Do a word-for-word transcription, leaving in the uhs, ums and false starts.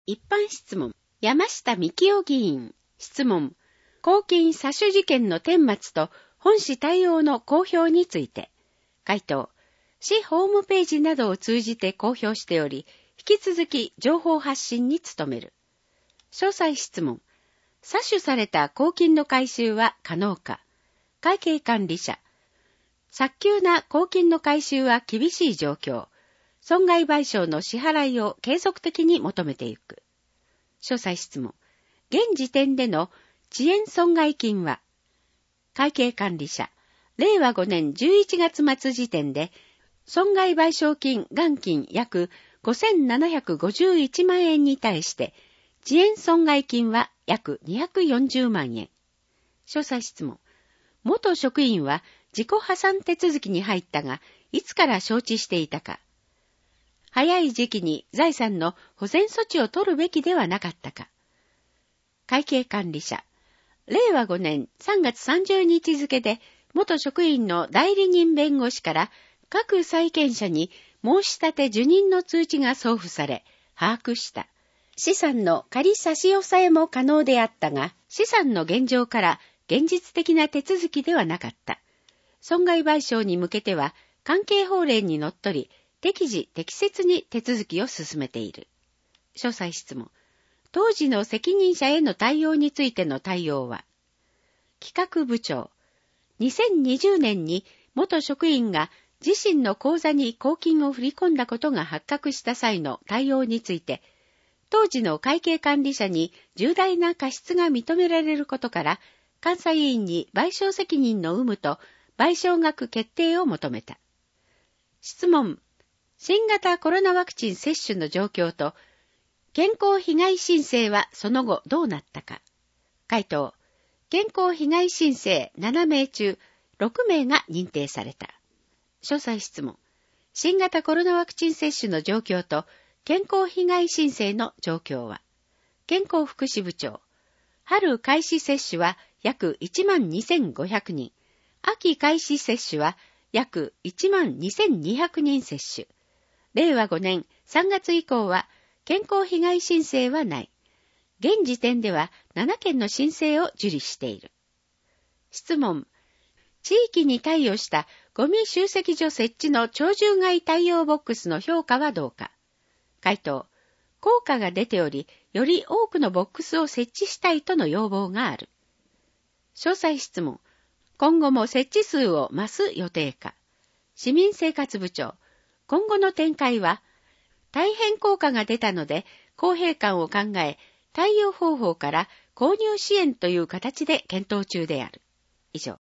一般質問。山下幹夫議員。質問。公金詐取事件の顛末と本市対応の公表について。回答。市ホームページなどを通じて公表しており、引き続き情報発信に努める。詳細質問。詐取された公金の回収は可能か。会計管理者。早急な公金の回収は厳しい状況。損害賠償の支払いを継続的に求めていく。詳細質問。現時点での遅延損害金は、会計管理者、れいわごねんじゅういちがつ末時点で、損害賠償金元金約ごせんななひゃくごじゅういちまんえんに対して、遅延損害金は約にひゃくよんじゅうまんえん。詳細質問。元職員は自己破産手続きに入ったが、いつから承知していたか。早い時期に財産の保全措置を取るべきではなかったか。会計管理者。れいわごねんさんがつさんじゅうにち付で、元職員の代理人弁護士から各債権者に申し立て受任の通知が送付され、把握した。資産の仮差し押さえも可能であったが、資産の現状から現実的な手続きではなかった。損害賠償に向けては、関係法令にのっとり、適時適切に手続きを進めている。詳細質問。当時の責任者への対応についての対応は、企画部長。にせんにじゅうねんに元職員が自身の口座に公金を振り込んだことが発覚した際の対応について、当時の会計管理者に重大な過失が認められることから、監査委員に賠償責任の有無と賠償額決定を求めた。質問。新型コロナワクチン接種の状況と、健康被害申請はその後どうなったか。回答。健康被害申請ななめい中ろくめいが認定された。詳細質問。新型コロナワクチン接種の状況と、健康被害申請の状況は。健康福祉部長。春開始接種は約いちまんにせんごひゃくにん。秋開始接種は約いちまんにせんにひゃくにん接種。れいわごねんさんがつ以降は健康被害申請はない。現時点ではななけんの申請を受理している。質問。地域に貸与したゴミ集積所設置の鳥獣害対応ボックスの評価はどうか。回答。効果が出ており、より多くのボックスを設置したいとの要望がある。詳細質問。今後も設置数を増す予定か。市民生活部長。今後の展開は、大変効果が出たので、公平感を考え、対応方法から購入支援という形で検討中である。以上。